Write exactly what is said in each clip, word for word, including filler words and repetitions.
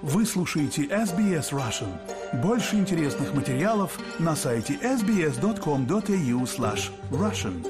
Вы слушаете эс би эс Russian. Больше интересных материалов на сайте эс би эс точка ком точка эй ю слэш Russian.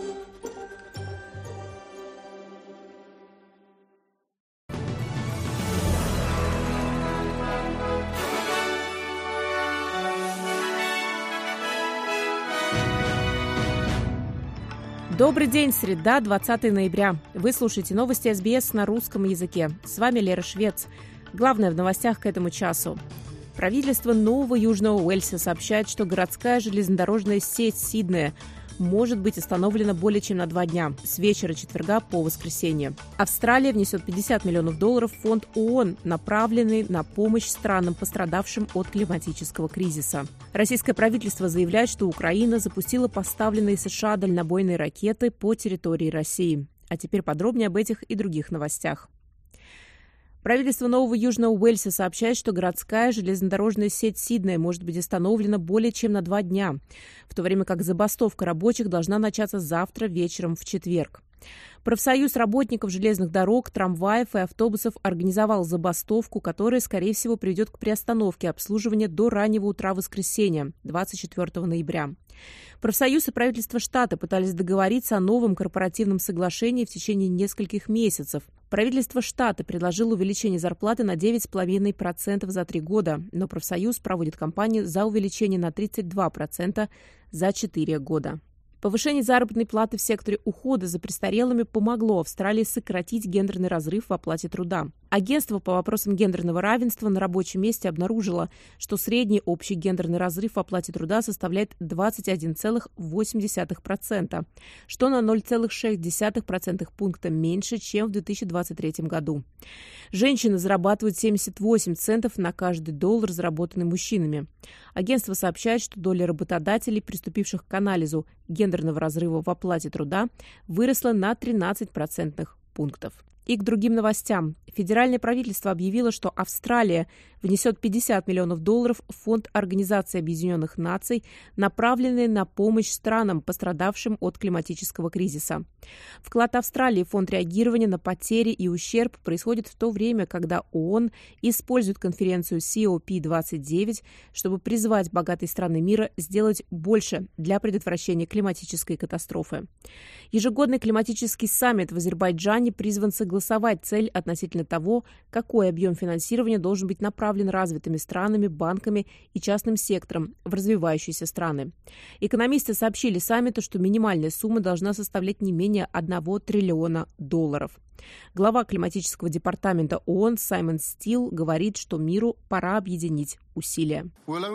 Добрый день, среда, двадцатое ноября. Вы слушаете новости эс би эс на русском языке. С вами Лера Швец. Главное в новостях к этому часу. Правительство Нового Южного Уэльса сообщает, что городская железнодорожная сеть Сиднея может быть остановлена более чем на два дня, с вечера четверга по воскресенье. Австралия внесет пятьдесят миллионов долларов в фонд ООН, направленный на помощь странам, пострадавшим от климатического кризиса. Российское правительство заявляет, что Украина запустила поставленные США дальнобойные ракеты по территории России. А теперь подробнее об этих и других новостях. Правительство Нового Южного Уэльса сообщает, что городская железнодорожная сеть Сиднея может быть остановлена более чем на два дня, в то время как забастовка рабочих должна начаться завтра вечером в четверг. Профсоюз работников железных дорог, трамваев и автобусов организовал забастовку, которая, скорее всего, приведет к приостановке обслуживания до раннего утра воскресенья, двадцать четвёртого ноября. Профсоюз и правительство штата пытались договориться о новом корпоративном соглашении в течение нескольких месяцев. Правительство штата предложило увеличение зарплаты на девять целых пять десятых процента за три года, но профсоюз проводит кампанию за увеличение на тридцать два процента за четыре года. Повышение заработной платы в секторе ухода за престарелыми помогло Австралии сократить гендерный разрыв в оплате труда. Агентство по вопросам гендерного равенства на рабочем месте обнаружило, что средний общий гендерный разрыв в оплате труда составляет двадцать один целых восемь десятых процента, что на ноль целых шесть десятых процентных пункта меньше, чем в две тысячи двадцать третьем году. Женщины зарабатывают семьдесят восемь центов на каждый доллар, заработанный мужчинами. Агентство сообщает, что доля работодателей, приступивших к анализу гендерного разрыва в оплате труда, выросла на тринадцать процентных пунктов. И к другим новостям. Федеральное правительство объявило, что Австралия внесет пятьдесят миллионов долларов в фонд Организации Объединенных Наций, направленный на помощь странам, пострадавшим от климатического кризиса. Вклад Австралии в фонд реагирования на потери и ущерб происходит в то время, когда ООН использует конференцию си о пи двадцать девять, чтобы призвать богатые страны мира сделать больше для предотвращения климатической катастрофы. Ежегодный климатический саммит в Азербайджане призван согласовать цель относительно того, какой объем финансирования должен быть направлен развитыми странами, банками и частным сектором в развивающиеся страны. Экономисты сообщили саммиту, что минимальная сумма должна составлять не менее одного триллиона долларов. Глава климатического департамента ООН Саймон Стил говорит, что миру пора объединить усилия.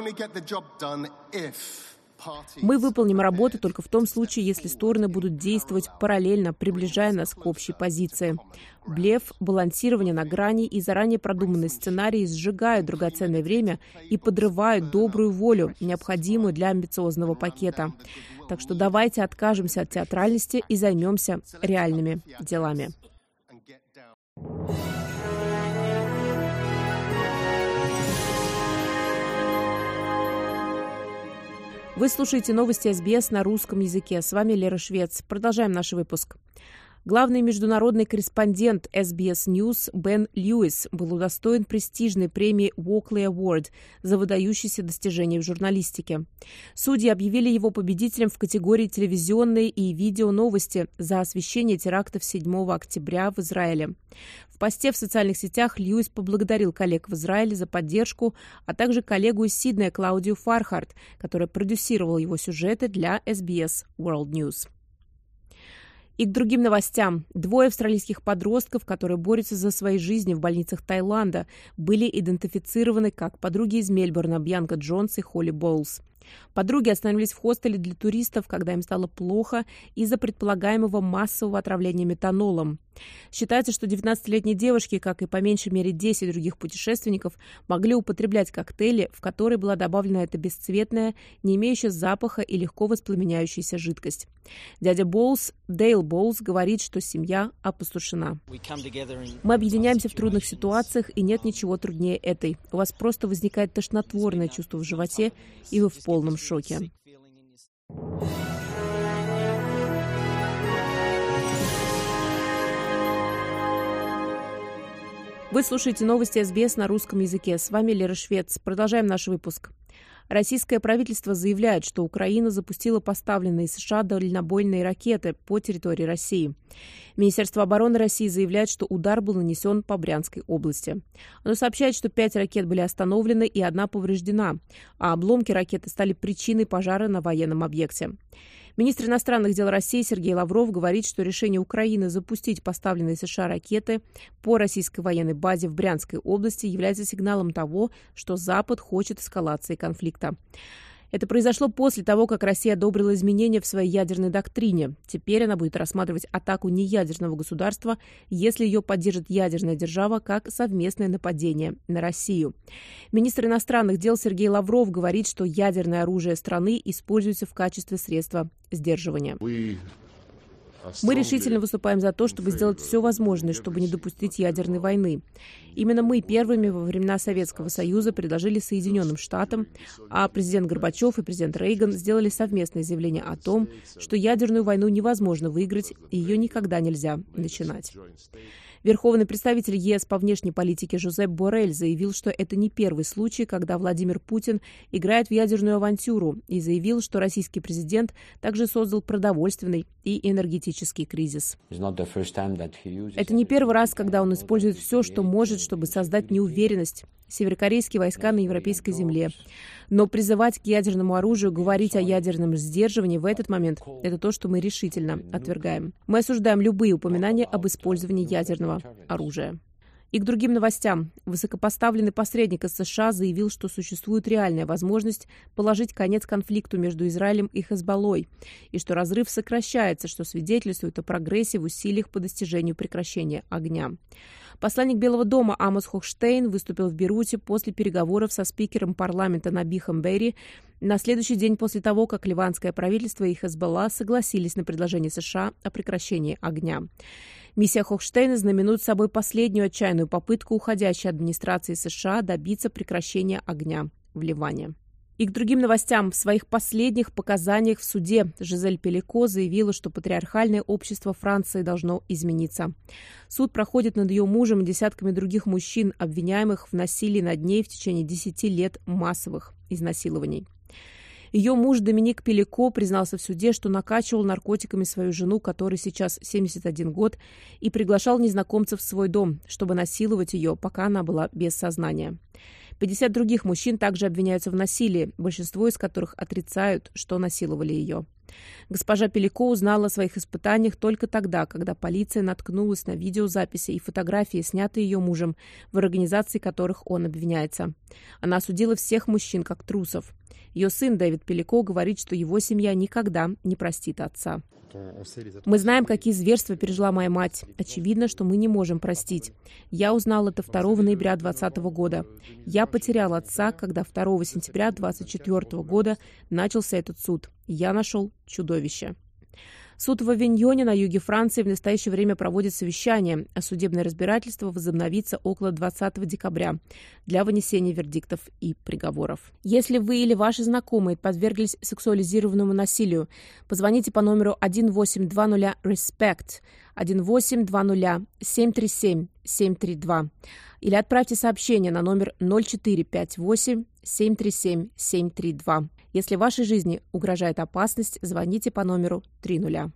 Мы выполним работу только в том случае, если стороны будут действовать параллельно, приближая нас к общей позиции. Блеф, балансирование на грани и заранее продуманные сценарии сжигают драгоценное время и подрывают добрую волю, необходимую для амбициозного пакета. Так что давайте откажемся от театральности и займемся реальными делами. Вы слушаете новости эс би эс на русском языке. С вами Лера Швец. Продолжаем наш выпуск. Главный международный корреспондент эс би эс News Бен Льюис был удостоен престижной премии Walkley Award за выдающиеся достижения в журналистике. Судьи объявили его победителем в категории телевизионные и видеоновости за освещение терактов седьмого октября в Израиле. В посте в социальных сетях Льюис поблагодарил коллег в Израиле за поддержку, а также коллегу из Сиднея Клаудию Фархарт, которая продюсировала его сюжеты для эс би эс World News. И к другим новостям. Двое австралийских подростков, которые борются за свои жизни в больницах Таиланда, были идентифицированы как подруги из Мельбурна Бьянка Джонс и Холли Боулс. Подруги остановились в хостеле для туристов, когда им стало плохо из-за предполагаемого массового отравления метанолом. Считается, что девятнадцатилетние девушки, как и по меньшей мере десять других путешественников, могли употреблять коктейли, в которые была добавлена эта бесцветная, не имеющая запаха и легко воспламеняющаяся жидкость. Дядя Боулс, Дейл Боулс, говорит, что семья опустошена. «Мы объединяемся в трудных ситуациях, и нет ничего труднее этой. У вас просто возникает тошнотворное чувство в животе, и вы в полном шоке». Вы слушаете новости СБС на русском языке. С вами Лера Швец. Продолжаем наш выпуск. Российское правительство заявляет, что Украина запустила поставленные США дальнобойные ракеты по территории России. Министерство обороны России заявляет, что удар был нанесен по Брянской области. Оно сообщает, что пять ракет были остановлены и одна повреждена, а обломки ракеты стали причиной пожара на военном объекте. Министр иностранных дел России Сергей Лавров говорит, что решение Украины запустить поставленные США ракеты по российской военной базе в Брянской области является сигналом того, что Запад хочет эскалации конфликта. Это произошло после того, как Россия одобрила изменения в своей ядерной доктрине. Теперь она будет рассматривать атаку неядерного государства, если ее поддержит ядерная держава, как совместное нападение на Россию. Министр иностранных дел Сергей Лавров говорит, что ядерное оружие страны используется в качестве средства сдерживания. Мы решительно выступаем за то, чтобы сделать все возможное, чтобы не допустить ядерной войны. Именно мы первыми во времена Советского Союза предложили Соединенным Штатам, а президент Горбачев и президент Рейган сделали совместное заявление о том, что ядерную войну невозможно выиграть и ее никогда нельзя начинать. Верховный представитель ЕС по внешней политике Жозеп Боррель заявил, что это не первый случай, когда Владимир Путин играет в ядерную авантюру, и заявил, что российский президент также создал продовольственный и энергетический кризис. Это не первый раз, когда он использует все, что может, чтобы создать неуверенность. Северокорейские войска на европейской земле. Но призывать к ядерному оружию, говорить о ядерном сдерживании в этот момент – это то, что мы решительно отвергаем. Мы осуждаем любые упоминания об использовании ядерного оружия. И к другим новостям. Высокопоставленный посредник из США заявил, что существует реальная возможность положить конец конфликту между Израилем и Хезболлой, и что разрыв сокращается, что свидетельствует о прогрессе в усилиях по достижению прекращения огня. Посланник Белого дома Амос Хохштейн выступил в Бейруте после переговоров со спикером парламента Набихом Берри на следующий день после того, как ливанское правительство и Хезболла согласились на предложение США о прекращении огня. Миссия Хохштейна знаменует собой последнюю отчаянную попытку уходящей администрации США добиться прекращения огня в Ливане. И к другим новостям. В своих последних показаниях в суде Жизель Пелико заявила, что патриархальное общество Франции должно измениться. Суд проходит над ее мужем и десятками других мужчин, обвиняемых в насилии над ней в течение десяти лет массовых изнасилований. Ее муж Доминик Пелико признался в суде, что накачивал наркотиками свою жену, которой сейчас семьдесят один год, и приглашал незнакомцев в свой дом, чтобы насиловать ее, пока она была без сознания. пятьдесят других мужчин также обвиняются в насилии, большинство из которых отрицают, что насиловали ее. Госпожа Пелико узнала о своих испытаниях только тогда, когда полиция наткнулась на видеозаписи и фотографии, снятые ее мужем, в организации которых он обвиняется. Она осудила всех мужчин как трусов. Ее сын Дэвид Пелико говорит, что его семья никогда не простит отца. Мы знаем, какие зверства пережила моя мать. Очевидно, что мы не можем простить. Я узнал это второго ноября двадцатого года. Я потерял отца, когда второго сентября двадцать четвёртого года начался этот суд. Я нашел чудовище. Суд в Авиньоне на юге Франции в настоящее время проводит совещание, а судебное разбирательство возобновится около двадцатого декабря для вынесения вердиктов и приговоров. Если вы или ваши знакомые подверглись сексуализированному насилию, позвоните по номеру один восемь два ноль респект один восемь два ноль семь три семь семь три два или отправьте сообщение на номер ноль четыре пять восемь семь три семь семь три два. Если вашей жизни угрожает опасность, звоните по номеру три нуля.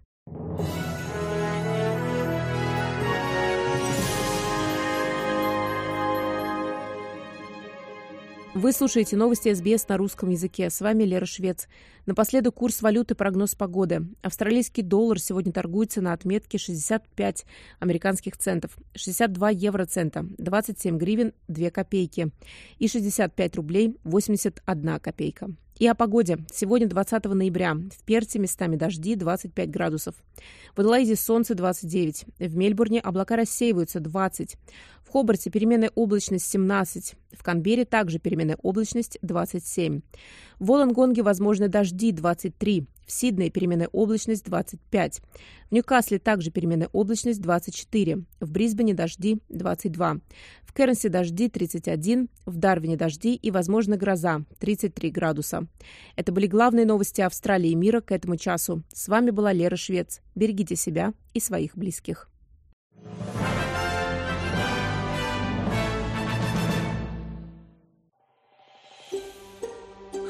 Вы слушаете новости СБС на русском языке. С вами Лера Швец. Напоследок курс валюты, прогноз погоды. Австралийский доллар сегодня торгуется на отметке шестьдесят пять американских центов, шестьдесят два евроцента, двадцать семь гривен две копейки и шестьдесят пять рублей восемьдесят одна копейка. И о погоде. Сегодня двадцатого ноября. В Перте местами дожди двадцать пять градусов. В Аделаиде солнце двадцать девять. В Мельбурне облака рассеиваются двадцать. В Хобарте переменная облачность семнадцать. В Канберре также переменная облачность двадцать семь. В Волонгонге возможны дожди двадцать три. В Сиднее переменная облачность двадцать пять. В Ньюкасле также переменная облачность двадцать четыре. В Брисбене дожди двадцать два. В Кернсе дожди тридцать один. В Дарвине дожди и, возможно, гроза тридцать три градуса. Это были главные новости Австралии и мира к этому часу. С вами была Лера Швец. Берегите себя и своих близких.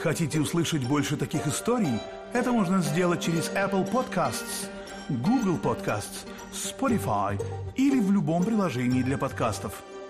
Хотите услышать больше таких историй? Это можно сделать через Apple Podcasts, Google Podcasts, Spotify или в любом приложении для подкастов.